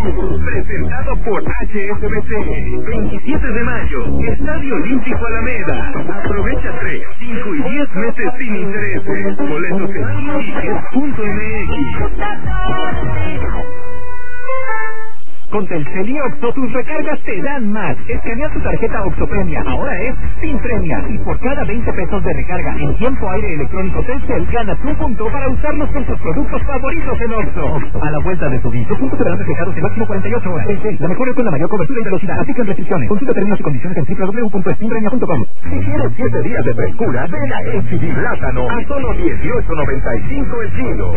presentado por HSBC. 27 de mayo, Estadio Olímpico Alameda. Aprovecha 3, 5 y 10 meses sin intereses. Boletos en tickets.mx. Con Telcel y Oxxo, tus recargas te dan más. Escanea tu tarjeta Oxxo Premia, ahora es sin premia. Y por cada 20 pesos de recarga en tiempo aire electrónico Telcel, ganas un punto para usarlos con tus productos favoritos en Oxxo. A la vuelta de tu vida, tus puntos serán reflejados en máximo 48 horas. Telcel, la mejor red con la mayor cobertura y velocidad. Aplican restricciones. Consulta términos y condiciones en www.spinpremia.com. Si quieres 7 días de frescura, ven a H-D Plátano a solo $18.95 el kilo.